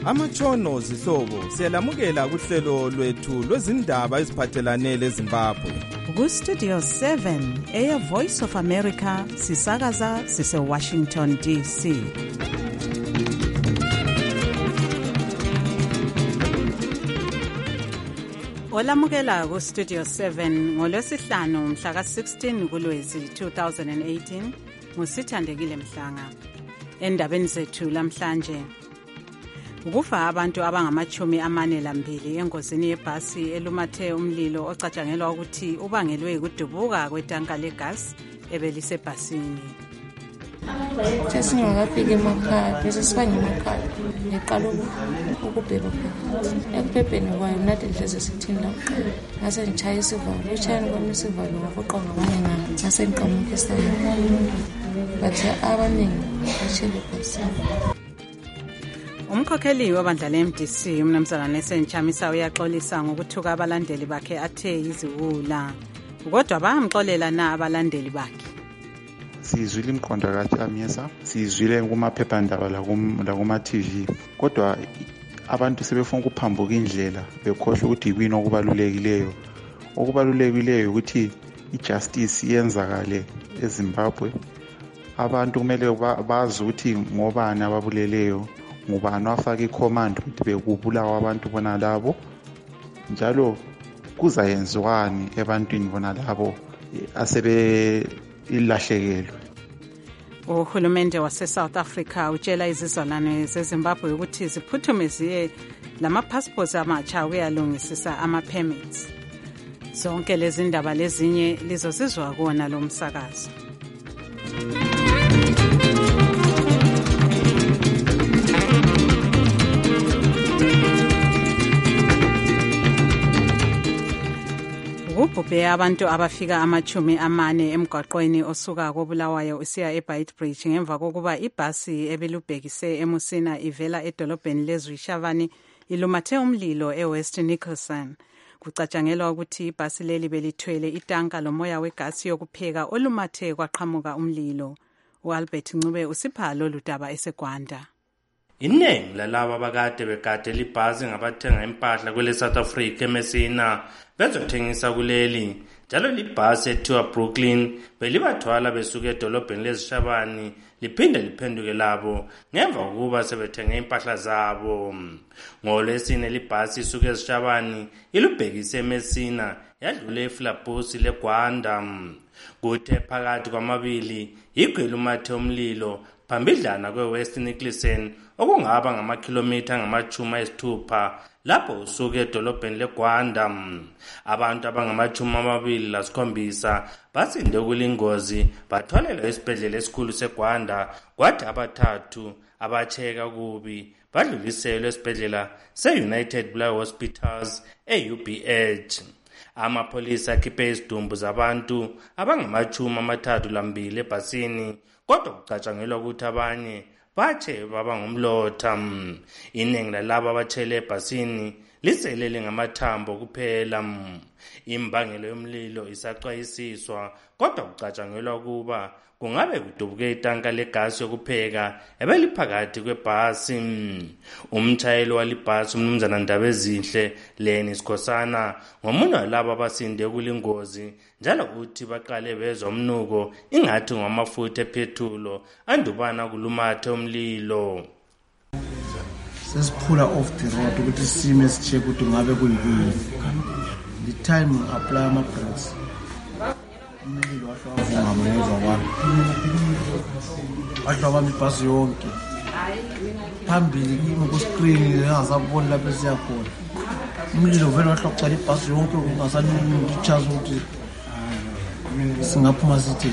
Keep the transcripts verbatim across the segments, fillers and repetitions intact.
Amatshono zihlobo siyalamukela kuhlelo lwethu lwezindaba eziphathelane leZimbabwe. Ku Studio seven, Air Voice of America, sisakaza sise Washington D C. Olamukela ku Studio seven ngolwesihlanu mhla ka sixteen kuLwezi two thousand eighteen ngusithandekile Mhlanga. Endabeni zethu lamhlanje, ukufa abantu abangamachumi amane lambili engozini yebhasi elumathe umlilo ocatshangelwa ukuthi ubangelwe ukudubuka kwetanka legas ebelisebhasini. Sesingakafika emakhaya bese sibanye emakhaya ngeqala ukubheka phakathi ekuphepheni kwayo nathi hleze sithini la kuqala ngase ngitshaya isivalo utshayeni kwami isivalo wafoqa ngabanye ngami ngase ngiqamuka isandla bathe abaningi bashele phasini. Umkhokheli wabandla le-M D C umnumzana Nelson Chamisa uyaxolisa ngokuthuka abalandeli bakhe athe iziwula, kodwa bayamxolela na abalandeli bakhe. Sizwile imqondo kaChamisa, sizwile kumaphephandaba lakuma-T V, kodwa abantu sebefuna ukuphambuka indlela bekhohlwa ukuthi yini okubalulekileyo. Okubalulekileyo ukuthi ijustice yenzakale eZimbabwe. Abantu kumele bazi ukuthi ngobani ababuleleyo, ngubani wafaka icommand ukuthi bekubulawa abantu bona labo, njalo kuzayenziwani ebantwini bona labo asebe ilahlekelwe. Uhulumende wase-South Africa utshela izizalwane zeZimbabwe ukuthi ziphuthume ziye lama-passports amatsha ukuyalungisisa ama-permits. Zonke lezi ndaba lezinye lizozizwa kuwona lo msakazo. Kubhubhe abantu abafika amachumi amane emgwaqweni osuka koBulawayo usiya eBeitbridge ngemva kokuba ibhasi ebelubhekise eMusina ivela edolobheni leZwishavani ilumathe umlilo eWest Nicholson. Kucatshangelwa ukuthi ibhasi leli belithwele itanka lomoya wegasi yokupheka olumathe kwaqhamuka umlilo. uAlbert Ncube usipha lolu daba eseGwanda. Iningi lalabo abakade begade libhasi ngabathenga impahla kwele South Africa eMessina bezothengisa kuleli, njalo libhasi ethiwa Brooklyn belibathwala besuka edolobheni leZishabani liphinde liphenduke labo ngemva kokuba sebethenge impahla zabo. NgoLwesine libhasi isuka eZishabani ilubhekise eMessina yadlula eFlabusi leGwanda. Kuthe phakathi kwamabili igwelumathe umlilo phambidlana kweWest Nicholson okungaba ngamakhilomitha angamachumi ayisithupha lapho usuke edolobheni leGwanda. Abantu abangamachumi amabili lasikhombisa basinde kulingozi bathwalelwa esibhedlela esikhulu seGwanda, kwathi abathathu abacheka kubi badluliselwe esibhedlela se-United Black Hospitals e-U B H. Amapholisa akhiphe izidumbu zabantu abangamachumi amathathu lambili ebhasini, kodwa kucatshangelwa ukuthi abanye batshe baba ngumlotha. Iningi lalabo abatshele ebhasini liselele ngamathambo kuphela. Imbangelo yomlilo isacwayisiswa, kodwa kucatshangelwa ukuba kungabe kudubuke itanka legasi yokupheka ebeliphakathi kwebhasi. Umtshayeli walibhasi umnumzana Ndabezinhle Leni Sikhosana ngomunye walabo abasinde kulingozi, njalo uthi baqale bezwa umnuko ingathi ngwamafutha ephethulo andubana kulumathe umlilo. Sesiphula off the road ukuthi sime sicheck ukuthi ngabe kuyini. The time apply ama brakes umlilo washwa ngameva kwami washwa kwami ibhasi yonke phambili kimi ku screen ngazabona lapho siyakhona umlilo vele washwa kucala ibhasi yonke ungasanini ichaza ukuthi singaphuma sithi.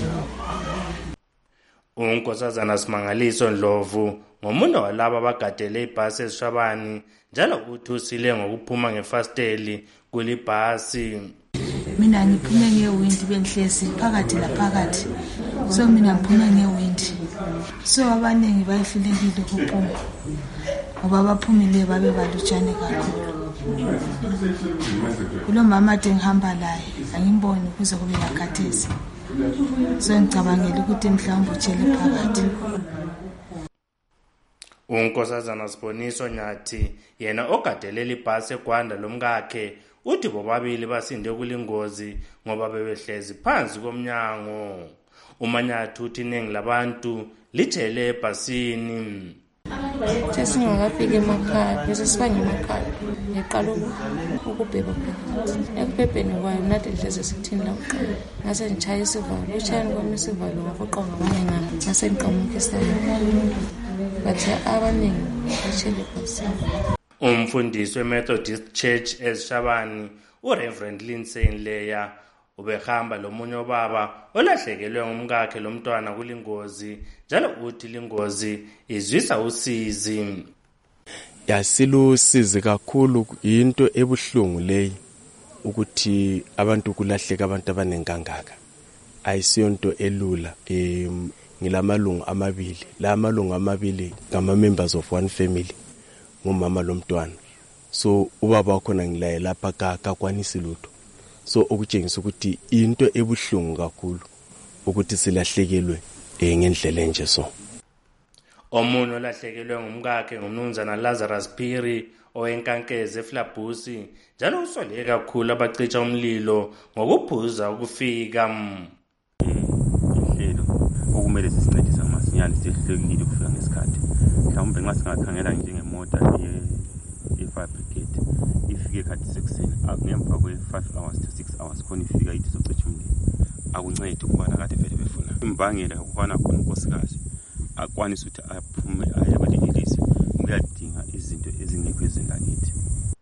uNkosazana Simangaliso Ndlovu ngomunye walabo abagadele ibhasi eZishabani, njalo uthi usile ngokuphuma ngefasteli kulibhasi. Mina ngiphume ngewindi benhlezi phakathi la phakathi, so mina ngiphume ngewindi, so abaningi bayihlulekile ukuphuma ngoba baphumile babe balutshane kakhulu. Kulo mama ngihamba laye angimboni kuze kube yakhathesi, so ngicabangela ukuthi mhlawumbe utshele phakathi. unkosazana Siboniso Nyathi yena ogadelela ibhasi eGwanda lomkakhe uthi bobabili basinde kulingozi ngoba bebehlezi phansi komnyango. uManyathi uthi iningi labantu lijele ebhasini. Sesingakafika emakhaya bese sibanye emakhaya ngiqala ukubheba phakathi ekubhebheni kwayo nathi hleze sithini la kuqala ngase ngitshaya isivalo utshayeni kwami isivalo ngafoqa ngabanye ngami ngase ngiqamuka isivalo bathi abaningi bashele ebhasini. Umfundisi weMethodist Church eSishabani uReverend Lindsay Leya ubehamba lomunye obaba olahlekelwe ngumkakhe lomntwana kulingozi njalo uthi lingozi izwisa usizi. Yasilusizi kakhulu, into ebuhlungu leyi ukuthi abantu kulahleka abantu abanenkangaka. Ayisiyonto elula. em ngilamalungu amabili, la malungu amabili ngama members of one family, ngumama lomntwana. So ubaba wakhona ngilaye lapha kakwanisi lutho. So okutshengisa ukuthi into ebuhlungu kakhulu ukuthi silahlekelwe ngendlela enje. So omunye olahlekelwe ngumkakhe ngumnumzana Lazarus Phiri owenkankeze eFlabusi njalo usole kakhulu abacica umlilo ngokuphuza ukufika. Ihlelo okumele sisincedise masinyane sihlekile ukufika ngesikhathi. Mhlawumbe nxa singakhangela njengemota ye-fire brigade ifike ekhathi sekuseni ngemva kwe-five hours to six hours khona ifika ithi socethi umlilo. Akuncedi ukubana kade vele befuna imbangela ukubana khona unkosikazi akwanisa ukuthi aphume aye kwelilizwe uyadinga izinto ezingekho ezindakithi.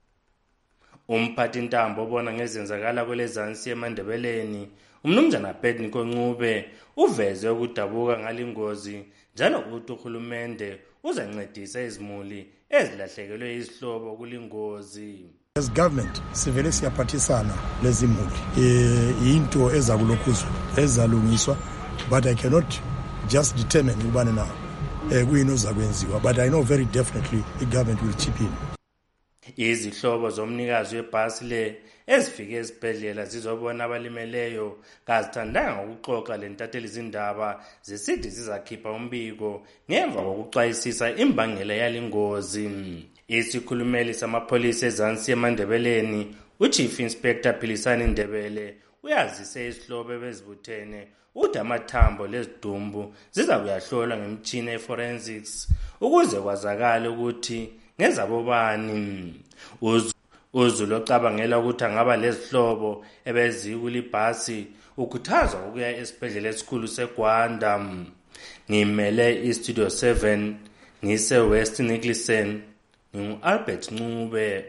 Umphathi Ntambo obona ngezenzakala kwelezansi eMandebeleni umnumzana Bedniko Ncube uveze ukudabuka ngalingozi njalo uthi uhulumende uzancedisa izimuli ezilahlekelwe izihlobo kulingozi. As government sivele siyaphathisana lezimuli eh into ezakulokhuzwa ezalungiswa, but I cannot just determine ubani na eh kuyini ozakwenziwa, but I know very definitely the government will chip in. Izihlobo zomnikazi webhasi le ezifike ezibhedlela zizobona abalimeleyo kazithandanga ukuxoxa lentatheli izindaba zisithi zizakhipha umbiko ngemva kokuxwayisisa imbangela yalingozi. Isikhulumeli samapholisa eZansi eMandebeleni uChief Inspector Philisani Ndebele uyazise isihlobo bezibuthene uthi amathambo lezidumbu zizakuyahlolwa ngemtshini eforensics ukuze kwazakale ukuthi ngezabobani. Uzulu ocabangela ukuthi angaba lezihlobo ebezikulibhasi ukhuthazwa ukuya esibhedlela esikhulu seGwanda. Ngimele iStudio seven ngise West Nicholson ngingu-Albert Ncube.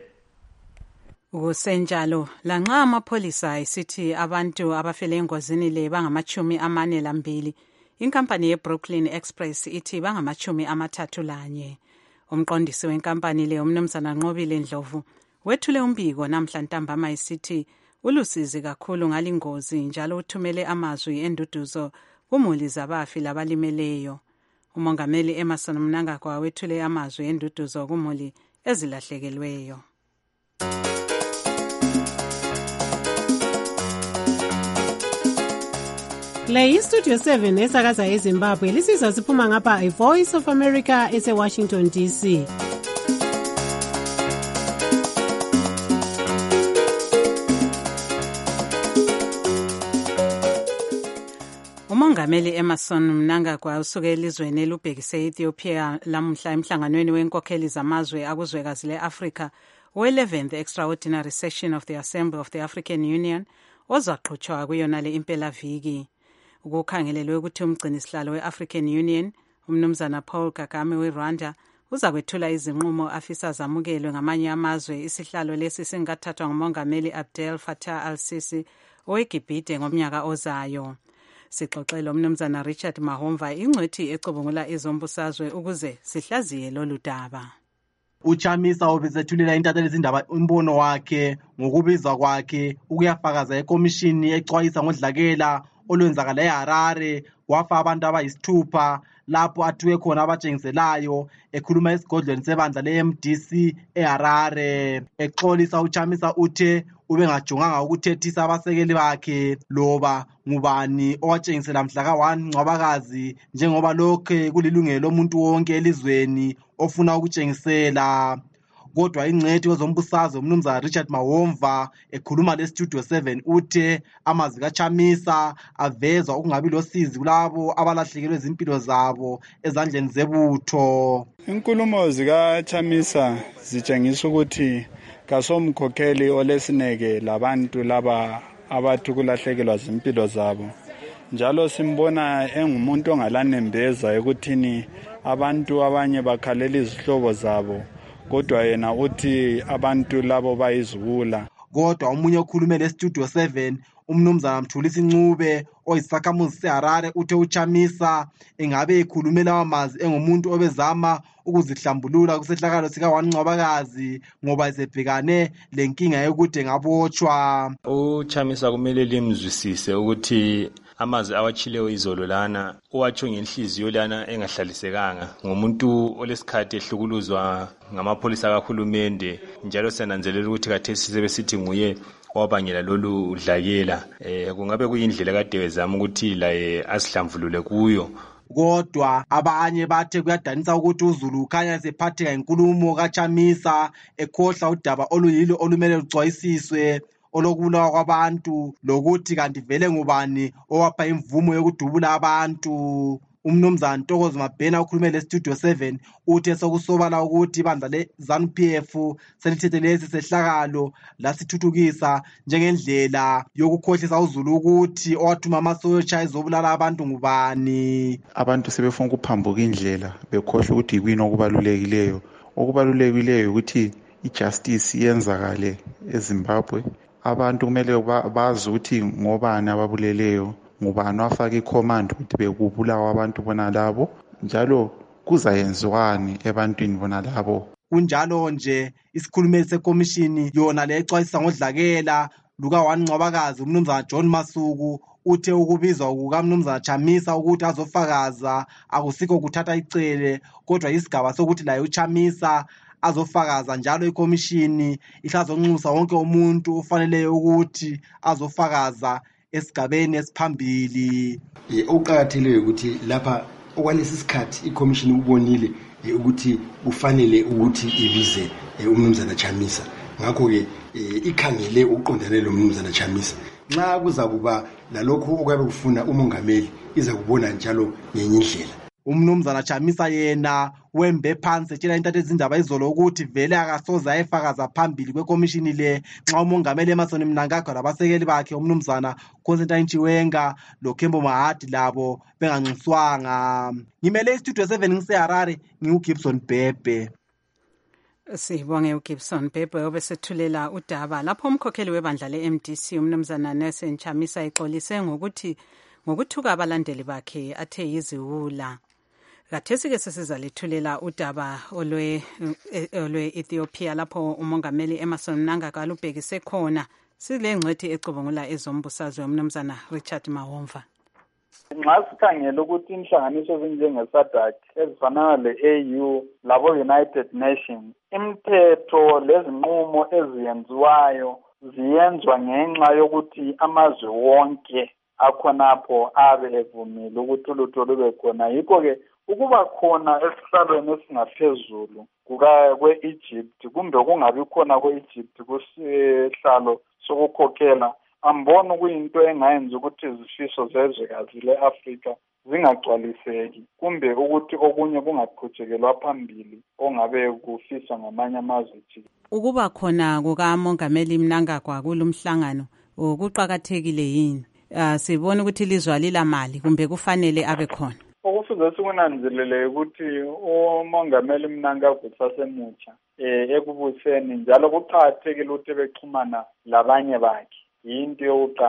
Kusenjalo lanxa amapholisa isithi abantu abafele engozini le bangamachumi amane lambili, inkampani yeBrooklyn Express ithi bangamachumi amathathu lanye. Umqondisi wenkampani le umnumzana Nqobile Ndlovu wethule umbiko namhla ntambama isithi ulusizi kakhulu ngalingozi njalo uthumele amazwi enduduzo kumuli zabafi labalimeleyo. Umongameli Emerson Mnangagwa wethule amazwi enduduzo kumuli ezilahlekelweyo. Le iStudio seven esakaza eZimbabwe lisizwa siphuma ngapha iVoice of America eseWashington D C. Umongameli Emerson Mnangagwa usuke elizweni elubhekise Ethiopia lamhla emhlanganweni wenkokheli zamazwe akuzwekazi leAfrika we-eleventh Extraordinary Session of the Assembly of the African Union ozaqhutshwa kuyona le impelaviki. Ukukhangelelwe ukuthi umgcini sihlalo we-African Union umnumzana Paul Kagame weRwanda uza kwethula izinqumo afisa zamukelwe ngamanye amazwe. Isihlalo lesi singathathwa ngumongameli Abdel Fattah al-Sisi oweGibhite ngomnyaka ozayo. Sixoxele umnumzana Richard Mahomva ingcwethi ecubungula izombusazwe ukuze sihlaziye lolu daba. Uchamisa obezethulela intatheli izindaba imbono wakhe ngokubiza kwakhe ukuyafakaza ekomishini ecwayisa ngodlakela olwenzakala eHarare kwafa abantu abayisithupha lapho athiwe khona abatshengiselayo ekhuluma esigodlweni sebandla le-M D C eHarare. Exolisa uChamisa uthe ubengajonganga ukuthethisa abasekeli bakhe loba ngubani owatshengisela mhla ka one Ncwabakazi njengoba lokho kulilungelo lomuntu wonke elizweni ofuna ukutshengisela. Kodwa ingcwethi wezombusazwe umnumzana Richard Mawomva ekhuluma le-Studio seven uthe amazwi kaChamisa avezwa ukungabi losizi kulabo abalahlekelwe izimpilo zabo ezandleni zebutho. Inkulumo zikaChamisa zitshengisa ukuthi kasomkhokheli olesineke labantu laba abathi kulahlekelwa izimpilo zabo, njalo simbona engumuntu ongalanembeza ekuthini abantu abanye bakhalela izihlobo zabo, kodwa yena uthi abantu labo bayizibula. Kodwa omunye okhulume le-Studio seven umnumzana Mthulisi Ncube oyisakhamuzi seHarare uthe uChamisa engabe ekhulume lawa mazwi engumuntu obezama ukuzihlambulula kusehlakalo sika one Ncwabakazi ngoba esebhekane lenkinga yokuthi engabotshwa. uChamisa kumele limzwisise ukuthi amazwi awatshileyo izolo lana uwatsho ngenhliziyo lana engahlalisekanga ngomuntu olesikhathi ehlukuluzwa ngamapholisa kahulumende, njalo senanzelela ukuthi khathesi sebesithi nguye wabangela lolu udlakela. Eh kungabe kuyindlela kade bezama ukuthi laye asihlambulule kuyo. Kodwa abanye bathe kuyadanisa ukuthi uZulu ukhanya sephatheka inkulumo kaChamisa ekhohla udaba oluyilo olumele lucwayisiswe olokubulawa kwabantu lokuthi kanti vele ngubani owapha imvumo yokudubula abantu. Umnumzana Ntokozo Mabhena ukhulume le-Studio seven uthe sokusobala ukuthi ibandla le-ZANU P F selithethe lesi sehlakalo lasithuthukisa njengendlela yokukhohlisa uZulu ukuthi owathuma amasotsha ezobulala abantu ngubani. Abantu sebefuna ukuphambuka indlela bekhohlwa ukuthi yikuyini okubalulekileyo. Okubalulekileyo ukuthi ijustice iyenzakale eZimbabwe. Abantu kumele bazi ukuthi ngobani ababuleleyo, ngubani wafaka icommand ukuthi bekubulawa abantu bona labo, njalo kuzayenziwani ebantwini bona labo. Kunjalo nje isikhulumeli sekomishini yona le ecwayisa ngodlakela luka one Ncwabakazi umnumzana John Masuku uthe ukubizwa kukamnumzana Chamisa ukuthi azofakaza akusikho kuthatha icele, kodwa isigaba sokuthi laye uChamisa azofakaza njalo ikomishini ihlazonxusa wonke umuntu ufanele ukuthi azofakaza esigabeni esiphambili. Okuqakatheleyo ukuthi lapha okwalesi sikhathi ikomishini ubonile ukuthi kufanele ukuthi ibize umnumzana Chamisa, ngakho ke ikhangele uqondane lo mnumzana Chamisa. Nxa kuza kuba lalokho okwabe kufuna umongameli iza kubona njalo ngenye indlela. Umnumzana Chamisa yena wembe phansi etshela intathe izindaba izolo ukuthi vele akasoze ayefakaza phambili kwekomishini le nxa umongameli Emmerson Mnangagwa labasekeli bakhe umnumzana Constantine Chiwenga loKhembo Mahadi labo benganxuswanga. Ngimele iStudio seven ngiseHarare, ngiuGibson Bhebhe. Sibonge uGibson Bhebhe obesethulela udaba lapho umkhokheli webandla le-M D C umnumzana Nelson Chamisa exolise ngokuthi ngokuthuka abalandeli bakhe athe yiziwula. Kathesi-ke sesizalethulela udaba olwe olwe Ethiopia lapho umongameli Emmerson Mnangagwa alubhekise khona. Sile ngcwethi ecubungula ezombusazwe umnumzana Richard Mawomva. Nxa sikhangela ukuthi inhlanganiso ezinjenge-SADC ezifana le-A U labo-United Nations, imithetho lezinqumo eziyenziwayo ziyenzwa ngenxa yokuthi amazwe wonke akhonapho abe evumile ukuthi ulutho lube khona. Yikho-ke ukuba khona esihlalweni esingaphezulu kwe-Egypt kumbe kungabi khona kwe-Egypt kusihlalo sokukhokhela, ambona kuyinto engayenza ukuthi izifiso zezwekazi le-Afrika zingagcwaliseki kumbe ukuthi okunye kungaqhutshekelwa phambili ongabe kufiswa ngamanye amazwe. Ukuba khona kukamongameli Mnangagwa kulumhlangano kuqakathekile yini? Uh, sibona ukuthi ilizwe alilamali kumbe kufanele abe khona. Okufuze sikunanzelele ukuthi umongameli Mnangagwa sasemutsha eh ekubuseni njalo kuqhathekile ukuthi bexhumana labanye bakhe. Yinto yokuqala.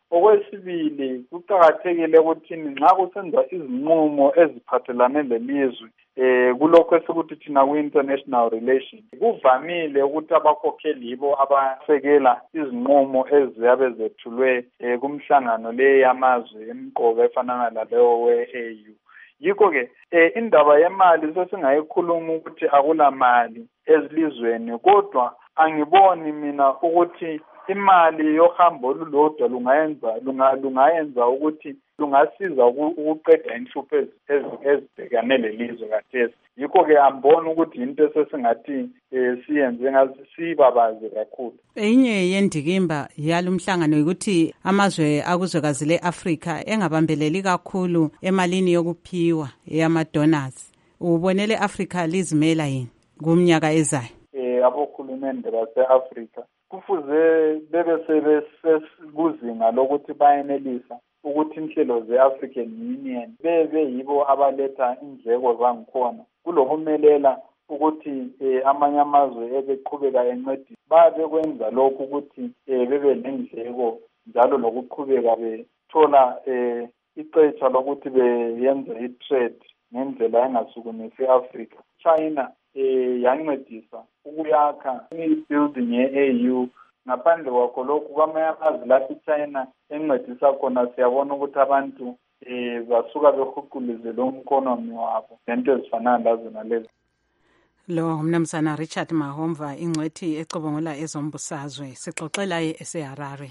Okwesibili kuqakathekile ukuthi nxa kusenziwa izinqumo eziphathelane lelizwe eh kulokho esikuthi thina ku-international relations kuvamile ukuthi abakhokheli yibo abasekela izinqumo eziyabe zethulwe eh, kumhlangano le yamazwe emqoka efanana laleyo we-A U. Yikho-ke eh, indaba yemali sesingayikhuluma ukuthi akula mali ezilizweni, kodwa angiboni mina ukuthi imali yohambo olulodwa lungayenza lungayenza ukuthi lungasiza ukuqeda inhlupho ezibhekane lelizwe kathesi. Yikho-ke ambona ukuthi into esesingathi siyenze ngasibabaze kakhulu. Enye yendikimba yalumhlangano ukuthi amazwe akuzwekazi le-Afrika engabambeleli kakhulu emalini yokuphiwa yama-donors. Ubonele Afrika lizimela yini kumnyaka ezayo? Eh abokhulumende base-Afrika kufuze bebe sebesekuzinga lokuthi bayenelisa ukuthi inhlelo ze-African Union bebe yibo abaletha indleko zangikhona kulokumelela ukuthi eh, amanye amazwe ebeqhubeka encedisa babe kwenza lokhu ukuthi eh, bebe nendleko njalo lokuqhubeka bethola eh, icetsha lokuthi beyenze i-trade ngendlela engasukumisi i-Afrika. China eh yancedisa ukuyakha i-building ye-A U. Ngaphandle kwakho lokhu kwamanye amazwe lapho iChina encedisa khona siyabona ukuthi abantu eh basuka behuqulize lo economy wabo nento ezifana lazo nalezi. Lo mnumzana Richard Mahomva ingcwethi ecobongola ezombusazwe sixoxela eseHarare.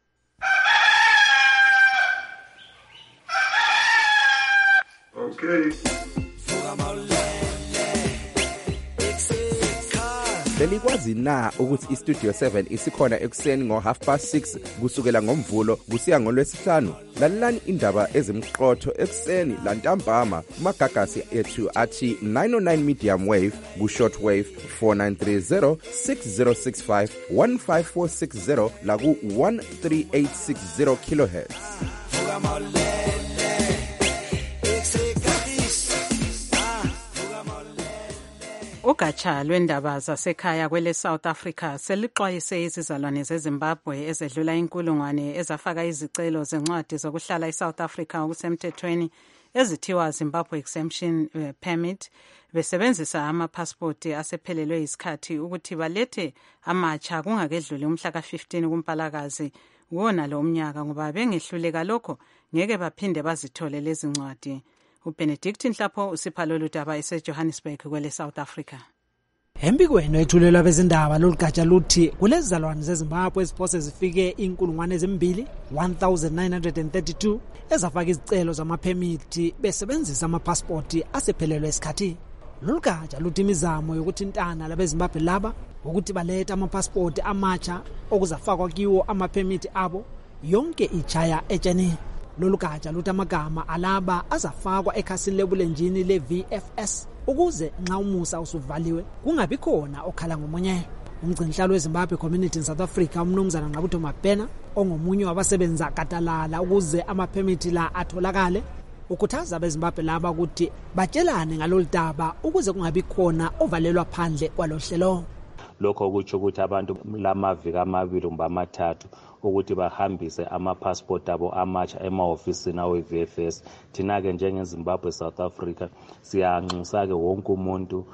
Okay. Belikwazi na ukuthi iStudio seven isikhona ekuseni ngo half past six kusukela ngomvulo kusiya ngolwesihlanu? Lalelani indaba ezimqotho ekuseni lantambama kumagagasi ethu athi nine oh nine medium wave ku short wave four nine three zero six zero six five one five four six zero la ku one three eight six zero kilohertz. Ugatsha lwendaba zasekhaya kwele South Africa selixwayise izizalwane zeZimbabwe ezedlula inkulungwane ezafaka izicelo zencwadi zokuhlala eSouth Africa okusemthethweni ezithiwa Zimbabwe Exemption uh, Permit besebenzisa amapasipoti asephelelwe isikhathi ukuthi balethe amatsha kungakedluli umhla ka fifteen kuMpalakazi wona lo mnyaka ngoba bengehluleka lokho ngeke baphinde bazithole lezi ncwadi. uBenedict Nhlapho usipha lolu daba eseJohannesburg kwele South Africa. Embikweni ethulelwa bezindaba lolugatsha luthi kulezizalwane zeZimbabwe eziphose zifike inkulungwane ezimbili one thousand nine hundred thirty-two ezafaka izicelo zamaphemithi besebenzisa amapasipoti asephelelwe isikhathi. Lolugatsha luthi imizamo yokuthintana labeZimbabwe laba ukuthi balethe amapasipoti amatsha okuzafakwa kiwo amaphemithi abo yonke ichaya etsheni. Lolu gatsha luthi amagama alaba azafakwa ekhasini lebulenjini le-V F S ukuze nxa umusa usuvaliwe kungabi khona okhala ngomunye. Umgcinhlalo weZimbabwe Community in South Africa umnumzana Nqabutho Mabhena ongomunye wabasebenza katalala ukuze amaphemithi la atholakale ukhuthaza abeZimbabwe laba ukuthi batshelane ngalolu daba ukuze kungabi khona ovalelwa phandle kwalohlelo. Lokho kutsho ukuthi abantu lamaviki amabili kumbe amathathu ukuthi bahambise amapassport abo amatsha emahofisini awe-V F S. Thina-ke njengeZimbabwe South Africa siyanxusa-ke wonke umuntu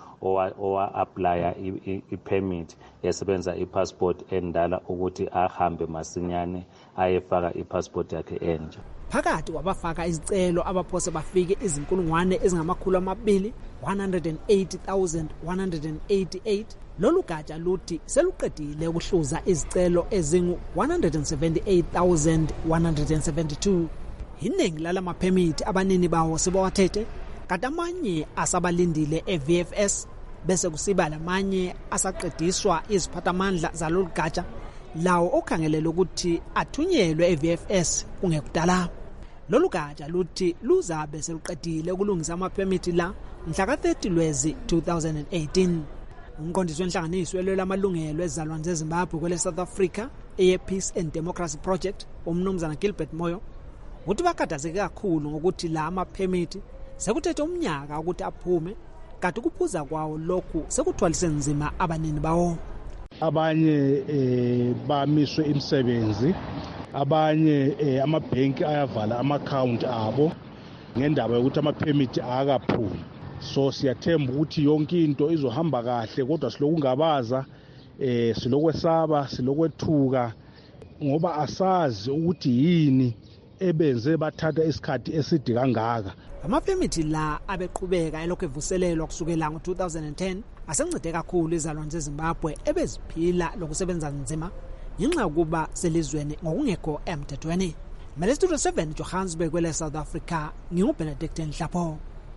owa-aplya i-permit yasebenza i-passport endala ukuthi ahambe masinyane ayefaka i-passport yakhe entsha. Phakathi wabafaka izicelo abaphose bafike izinkulungwane ezingamakhulu amabili one hundred eighty thousand one hundred eighty-eight. Lolu gatsha luthi seluqedile ukuhluza izicelo ezingu one hundred seventy-eight thousand one hundred seventy-two. Iningi lalamaphemithi abanini bawo sebawathethe kanti amanye asabalindile e-V F S bese kusiba lamanye asaqediswa iziphathamandla zalolu gatsha lawo okhangelele ukuthi athunyelwe e-V F S kungekudala. Lolu gatsha luthi luzabe seluqedile ukulungisa amaphemithi la mhla ka thirty Lwezi two thousand eighteen. Umqondisi wenhlanganiso elwela amalungelo ezizalwane zeZimbabwe kwele South Africa eye-Peace and Democracy Project umnumzana Gilbert Moyo uthi bakhathazeke kakhulu ngokuthi la amaphemithi sekuthethe umnyaka ukuthi aphume kanti ukuphuza kwawo lokhu sekuthwalise nzima abanini bawo. Abanye eh bamiswe imisebenzi abanye eh, amabhenki ayavala ama-account abo ngendaba yokuthi ama-permit akaphumi. So siyathemba ukuthi yonke into izohamba kahle, kodwa silokungabaza eh silokwesaba silokwethuka ngoba asazi ukuthi yini ebenze bathatha isikhathi eside kangaka. Amapemithi la abeqhubeka elokhu evuselelwa kusukela ngo two thousand ten asencede kakhulu izalwane zeZimbabwe ebeziphila lokusebenza nzima ngenxa yokuba selizweni ngokungekho emthethweni. Mele Studio seven Johannesburg kwele South Africa, nginguBenedict Nhlapo.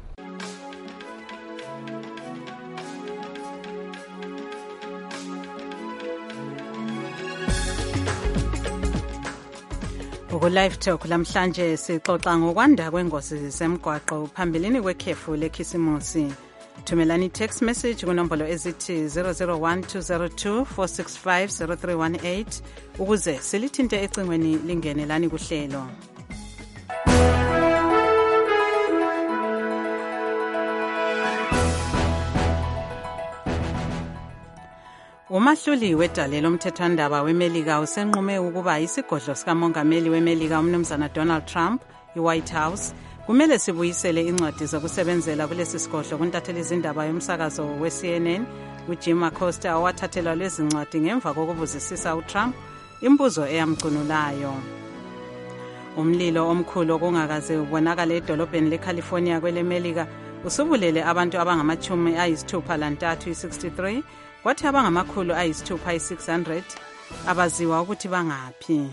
Ku live talk lamhlanje sixoxa ngokwanda kwengozi zemgwaqo phambilini kwekhefu lekhisimusi. Thumelani text message kunombolo ezithi zero zero one two zero two four six five zero three one eight ukuze silithinte ecingweni lingenelani kuhlelo. Umahluli wedalelo umthethwandaba weMelika usenqume ukuba isigodlo sikamongameli weMelika umnumzana Donald Trump iWhite House kumele sibuyisele incwadi zokusebenzela kulesi sigodlo kuntatheli izindaba yomsakazo we-C N N uJim Acosta owathathelwa lezi ncwadi ngemva kokubuzisisa uTrump imbuzo eyamcunulayo. Umlilo omkhulu okungakaze ubonakala edolobheni leCalifornia kweleMelika usubulele abantu abangamachumi ayisithupha lantathu i-sixty-three kwathi abangamakhulu ayisithupha i-six hundred abaziwa ukuthi bangaphi.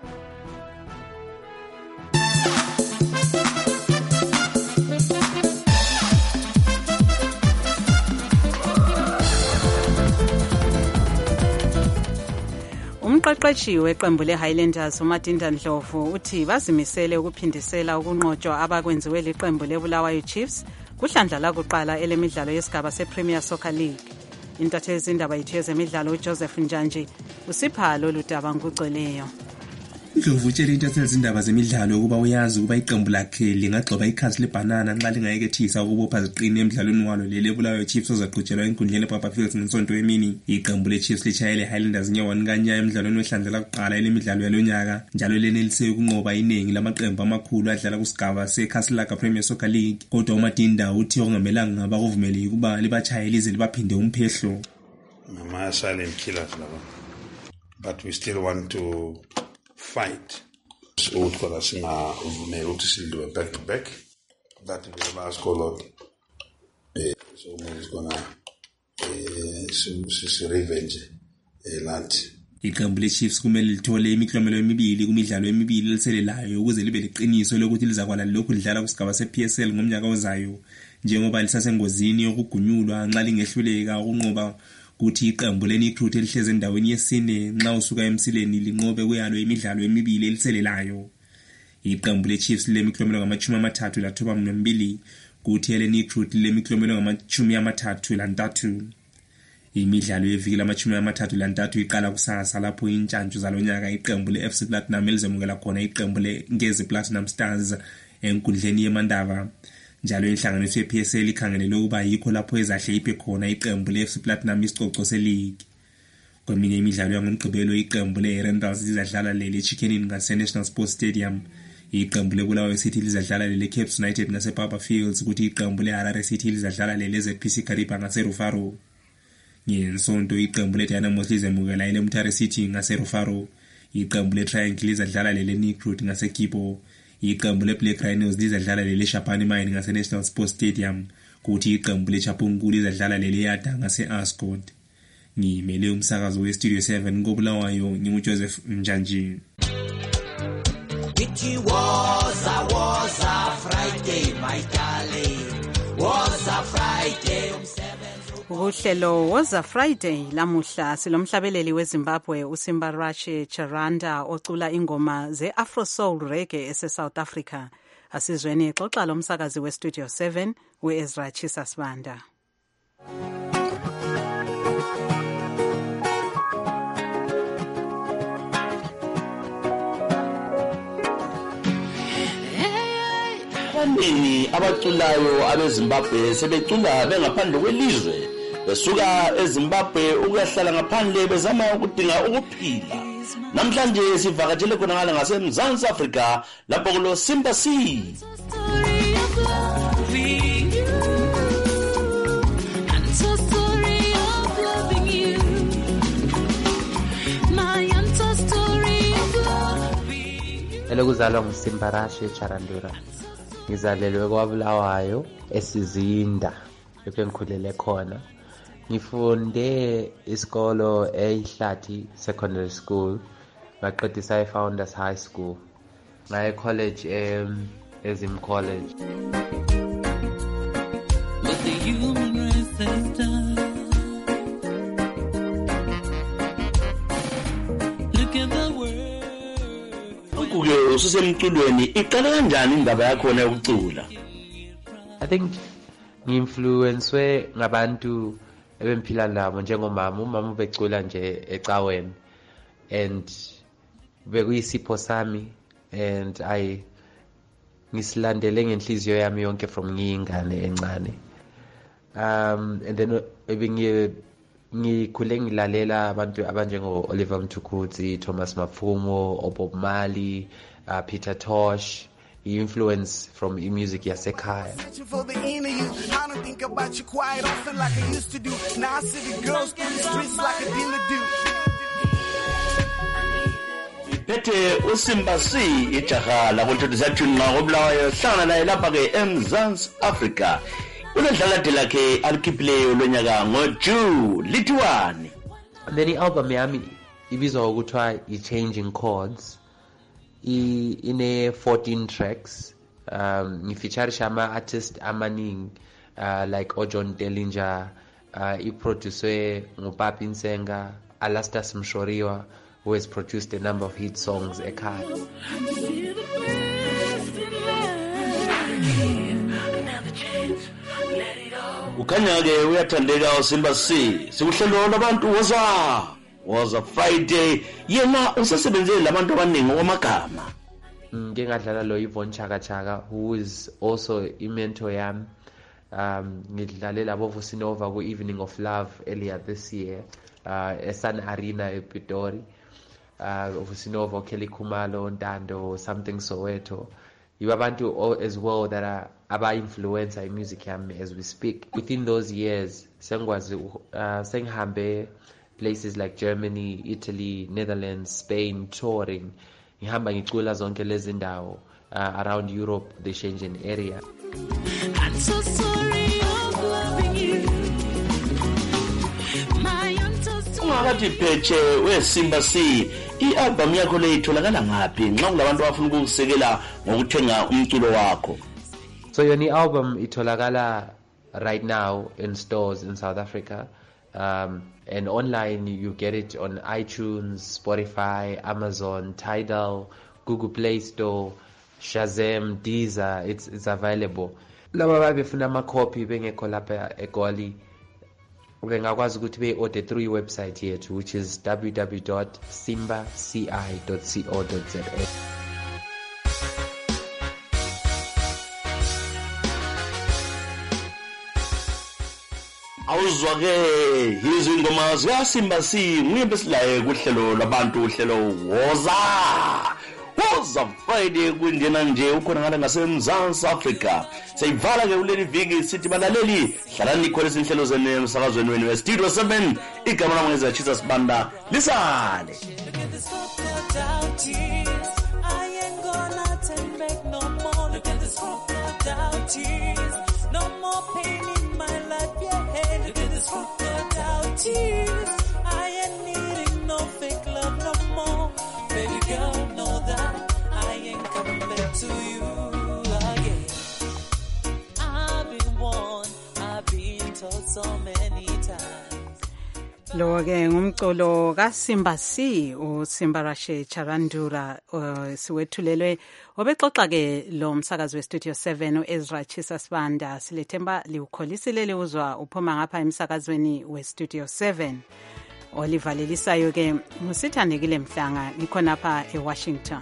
Umqeqeshi weqembu leHighlanders uMatinda Ndlovu uthi bazimisele ukuphindisela ukunqotshwa abakwenziwe liqembu leBulawayo Chiefs kuhlandla lakuqala elemidlalo yesigaba sePremier Soccer League. Intatheli izindaba yethu yezemidlalo uJoseph Njanji usipha lolu daba ngugcweleyo. Ndlovu utshela intatheli izindaba zemidlalo ukuba uyazi ukuba iqembu lakhe lingagcoba ikhasi lebanana nxa lingayekethisa ukubopha ziqine emidlalweni walo lelebulawayo Chiefs ozaqhutshelwa enkundleni lePapa Fields ngesonto emini. Iqembu leChiefs lishayele Highlanders nge-one kanya emidlalweni wehlandla lakuqala elemidlalo yalonyaka njalo lenelise ukunqoba iningi lamaqembu amakhulu adlala kusigaba seCastlelaga Premier Soccer League. Kodwa uMatinda uthi okungamelanga ngaba kuvumeli ukuba libachayele ize libaphinde umphehlo. Nama silent killers laba, but we still want to fight. So ukuthola singavumeli ukuthi sidlule back to back. That will last a lot. Eh, so it's gonna eh so revenge eh land. Iqembu leChiefs kumele lithole imiklomelo emibili kumidlalo emibili eliselelayo ukuze libe liqiniso lokuthi lizakwala lokhu lidlala kusigaba seP S L ngomnyaka ozayo njengoba lisasengozini yokugunyulwa nxa lingehluleka ukunqoba kuthi iqembu leNicruit elihleze endaweni yesine nxa usuka emsileni linqobe kuyalo imidlalo emibili eliselelayo. Iqembu leChiefs lemiklomelo ngamachumi amathathu lathoba mbili kuthi leNicruit lemiklomelo ngamachumi amathathu lantathu. Imidlalo yeviki lamachumi amathathu lantathu iqala kusasa lapho intshantshu zalonyaka iqembu leF C Platinum elizemukela khona iqembu leNgezi Platinum Stars enkundleni yeMandava. Njalo inhlanganiso yeP S L ikhangelele ukuba yikho lapho ezahle iphe khona iqembu leF C Platinum isicoco seleague. Kweminye imidlalo yangomgqibelo iqembu leRandals lizadlala lele Chicken Inn ngaseNational Sports Stadium. Iqembu leBulawayo City lizadlala lele Cape United ngasePapa Fields kuthi iqembu leHarare City lizadlala lele Z P C Kariba ngaseRufaro. Ngensonto iqembu leDynamos lizemukela ile Mutare City ngaseRufaro. Iqembu leTriangle lizadlala lele Nicruit ngaseKipo. Iqembu leBlack Rhinos lizadlala lele Shapani Mine ngaseNational Sports Stadium kuthi iqembu leChapungu lizadlala lele Yada ngaseAscot. Ngimele umsakazo weStudio seven koBulawayo nginguJoseph Njanji. It was a was a Friday my darling, was a Friday. Uhlelo was a Friday lamuhla silomhlabeleli weZimbabwe uSimba Rache Charanda ocula ingoma ze-Afro Soul Reggae ese-South Africa. Asizweni exoxa lomsakazi weStudio seven we-Ezra Chisasbanda. Abaningi abaculayo abeZimbabwe sebecula bengaphandle kwelizwe besuka eZimbabwe ukuyahlala ngaphandle bezama ukudinga ukuphila. Namhlanje sivakatshele khona ngale ngaseMzansi Afrika lapho kulo Simba C. Elokuzalwa nguSimbarashe Charandura. Ngizalelwe kwaBulawayo eSizinda lapho engikhulele khona. Ngifunde isikolo eHlathi Secondary School, ngaqedisa eFounders High School. Ngaye college em Ezim College. But the human race has done. Look at the world. Kuke ususemculweni iqala kanjani indaba yakho yokucula? I think ngi-influencewe ngabantu ebemphila nabo njengomama. Umama ubecula nje ecaweni and bekuyisipho sami and I ngisilandele ngenhliziyo yami yonke from ngiyingane encane. Um and then ebingi ngikhule ngilalela abantu abanjengo Oliver Mtukudzi, Thomas Mapfumo, Bob Marley, uh, Peter Tosh. Influence from music yasekhaya. For the inner you, I don't think about you quite often like I used to do. Now I see the girls through the streets like a dealer do. Iphethe uSimba C ijaha lakuntuthu nqa koBulawayo hlangana naye lapha ke eMzansi Africa. Unedlala lakhe alikhiphileyo lonyaka ngoJune lithiwani. Then i-album yami ibizwa ukuthiwa i-Changing Chords. Ine fourteen tracks. Um ngifeaturisha ama artists amaningi uh, like Ojon Dellinger, uh, iproduced nguPapi Nsenga, Alastas Mshoriwa, who has produced a number of hit songs ekhaya. Ukhanya ke uyathandeka uSimba C. Sikuhlelo labantu woza was a Friday. Yena usasebenzele labantu abaningi omagama. Ngike ngadlala lo Yvonne Chaka Chaka, who is also a mentor yami. Um ngidlale labo Vusinova ku Evening of Love earlier this year, uh eSun Arena ePitori. Uh Vusinova, Kelly Khumalo, Ntando, something Soweto. You abantu as well that are aba influencer in music yami as we speak. Within those years sengwazi uh senghambe places like Germany, Italy, Netherlands, Spain, touring. Ngihamba ngicula zonke lezi ndawo uh, around Europe, the Schengen area. I'm so sorry of loving you. My Ungakathi phethe weSimba C, i-album yakho le itholakala ngaphi nxa kulabantu abafuna ukusekela ngokuthenga umculo wakho? So yoni album itholakala right now in stores in South Africa. Um, and online you get it on iTunes, Spotify, Amazon, Tidal, Google Play Store, Shazam, Deezer. It's it's available. Laba babefuna ama copy bengekho lapha eGoli, bengakwazi ukuthi be-order through website yethu, which is w w w dot simba c i dot co dot za. Awuzwake hizo ingoma zikaSimba C nguye besilaye kuhlelo labantu uhlelo woza woza Friday kungena nje ukhona ngala ngaseMzansi Africa. Seyivala ke kuleli viki sithi balaleli hlalani khona izinhlelo zenu emsakazweni wenu weStudio seven. Igama lami ngizachisa Sibanda lisale. No more pain in my life, yeah. Look at this crocodile tears. I ain't needing no fake love no more. Baby girl, know that I ain't coming back to you again. I've been warned, I've been told so many times. Lo ke ngumculo kaSimba C uSimbarashe Charandura siwethulelwe obexoxa ke lo msakazi weStudio seven uEzra Chisa Sibanda. Silethemba liwukholisile liuzwa uphuma ngapha emsakazweni weStudio seven. Oliver Lelisayo ke ngusithandekile Mhlanga ngikhona lapha eWashington.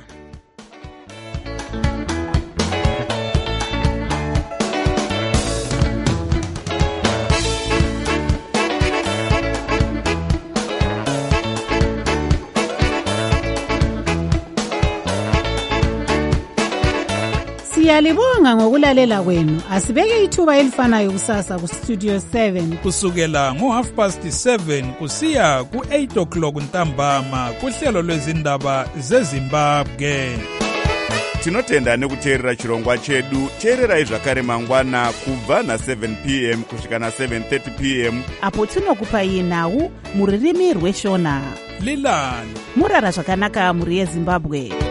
Siyalibonga ngokulalela kwenu. Asibeke ithuba elifanayo kusasa ku Studio seven kusukela ngo half past seven kusiya ku eight o'clock ntambama kuhlelo lwezindaba zeZimbabwe. Tinotenda nekuteerera chirongwa chedu. Teererai zvakare mangwana kubva na seven p m kusvika na seven thirty p m apo tinokupai nhau muririmi rweshona. Lilani murara zvakanaka muri yeZimbabwe.